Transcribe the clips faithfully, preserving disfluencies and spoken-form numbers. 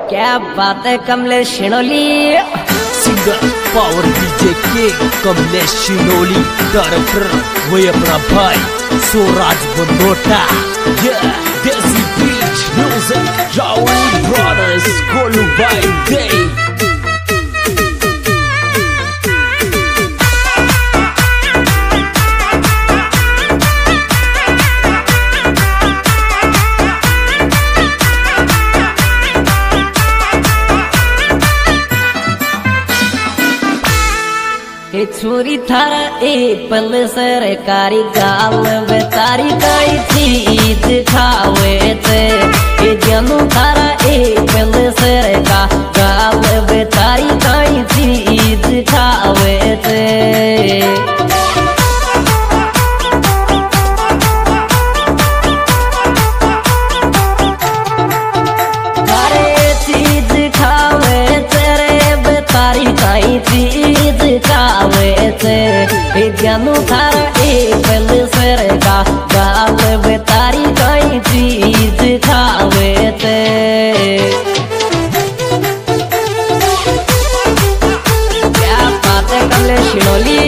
क्या बात है Kamlesh Shinoli. Singer power DJ के कमलेश शिनोली, डायरेक्टर वही अपना भाई स्वराज बनोटा। Yeah, देसी beach music, Rahul brothers, Golu भाई दे। छोरी थारा ए पल सरकारी गाल बेतारी कई चीज खावे थे। जानू थारा ए पल सरका गाल बेतारी कई चीज खावे थे। जानू थारा ए पल सरका गाल बेतारी कई चीज खावे थे। क्या बात है कमलेश शिनोली।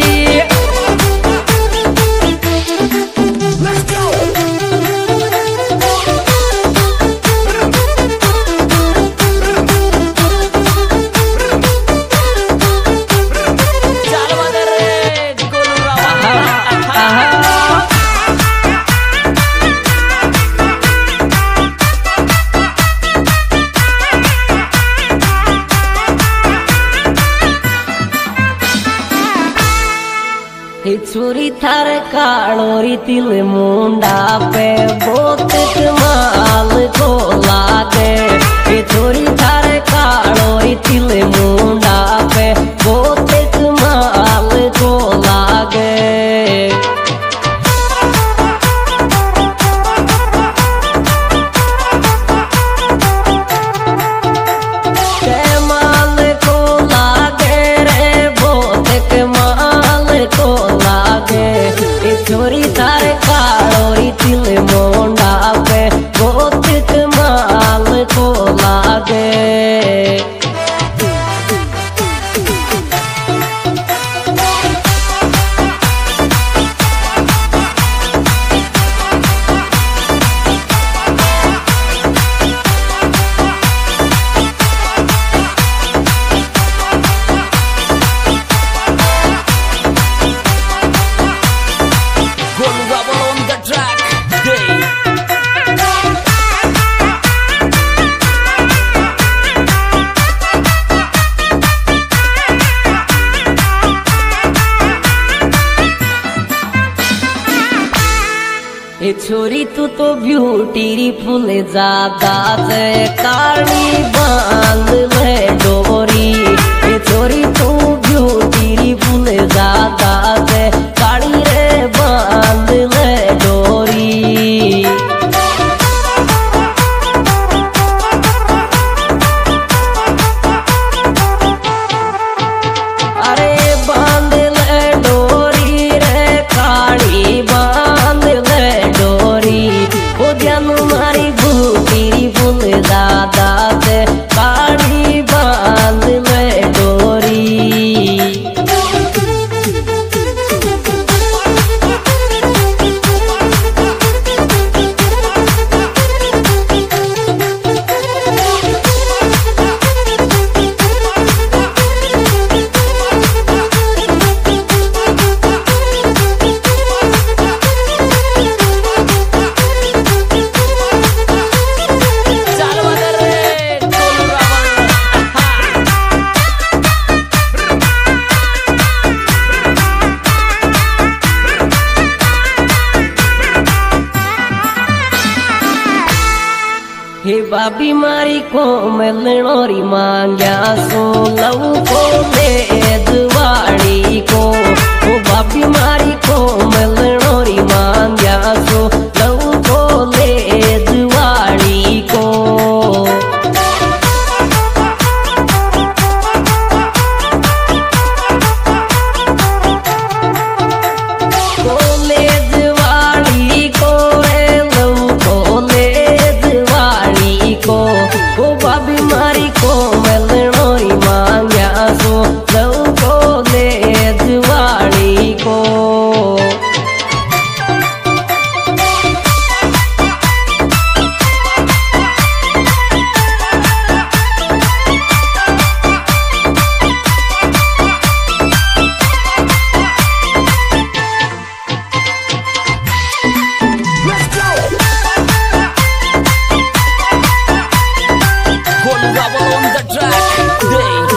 छोरी थार कालोरी तिल मुंडा पे बहुत कमाल को लागे। छोरी थार कालोरी तिल मुंडा पे बहुत कमाल को लागे। छोरी थार कालोरी तिल मुंडा पे बहुत कमाल को लागे। छोरी तू तो ब्यूटीफुल ज्यादा से काली बांध ले डोरी। छोरी तू ब्यूटीफुल ज्यादा से काली रे बांध ले डोरी। अरे बांध ले डोरी रे काली बांध ले डोरी। ओ जानू मारी बूटी फूल दादा से काली बांध ले डोरी। हे बाबी मारी को मिलनोरी मांग्या सो लव को ले दुआड़ी को। ओ बाबी मारी को मिलनोरी मांग्या सो लव को ले दुआड़ी को। को बाबी मारी Golu Rubber on the track. Hey.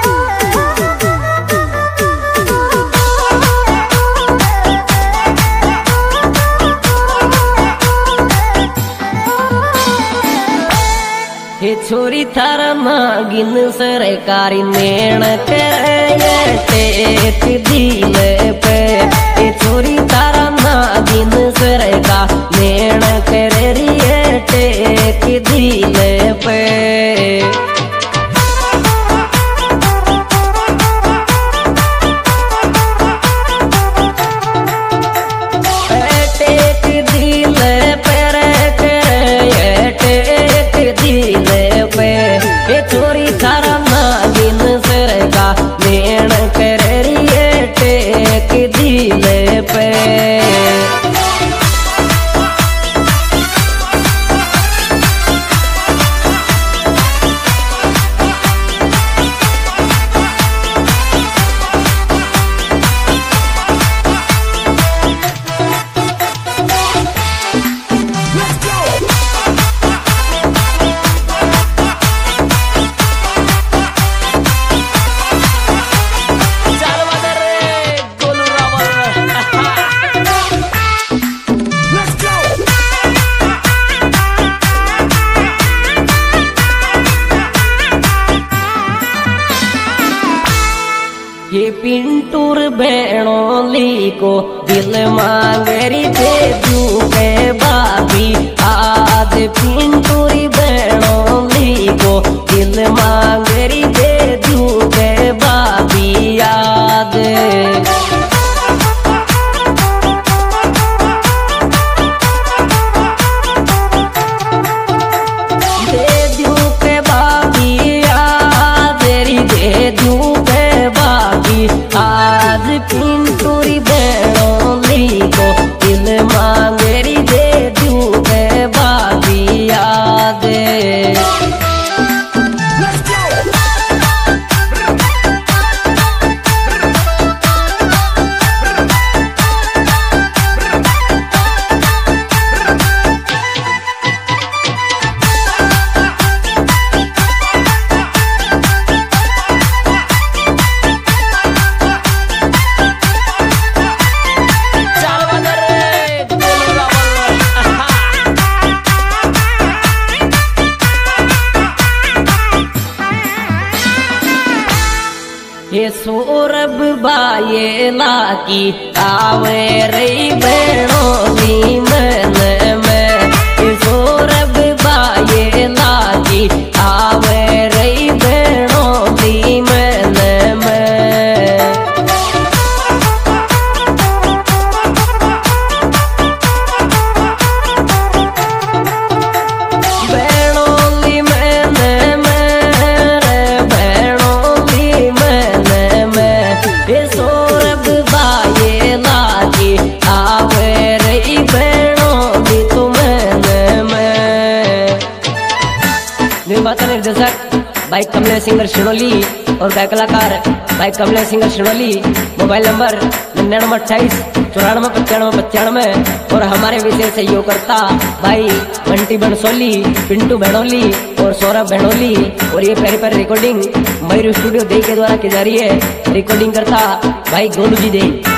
हे छोरी थारा नागिन सरकारी नेण करे टेक दिल पे। हे छोरी थारा नागिन सरका नेण करे रिए टेक दिल पे। छोरी थारा नागिन सरका नेण करे रिए टेक दिल पे। ये पिंटूर बेणोली को दिल मांगरी दे दूं के बाबी। आज पिंटूरी बेणोली को दिल मांगरी दे दूं के बाबी। याद दे दूं के बाबी, याद री दे दूं के बाबी। आज पिंटूरी बेणोली को दिल मांगरी दे दूं के बाबी। याद ये सौरभ बाये लाकी आवे रही बेणोली मन में। ये सौरभ बाये लाकी आवे रही बेणोली मन में। बेणोली मन में रे बेणोली मन में। ये सौरभ बाये लागी आवे रही बेणोली तो मन में। निर्माता निर्देशक भाई कमलेश सिंगर शिणोली और गायक कलाकार भाई Kamlesh singer Shinoli. Mobile number निन्यानवे अट्ठाईस चौरानवे पचानवे पचानवे। और हमारे विशेष सहयोगकर्ता भाई बंटी बनसोली, पिंटू बेणोली और सौरभ बेणोली। और ये पहली पहली रिकॉर्डिंग मयूर स्टूडियो दे के द्वारा की जा रही है। रिकॉर्डिंग करता भाई गोलू जी दे।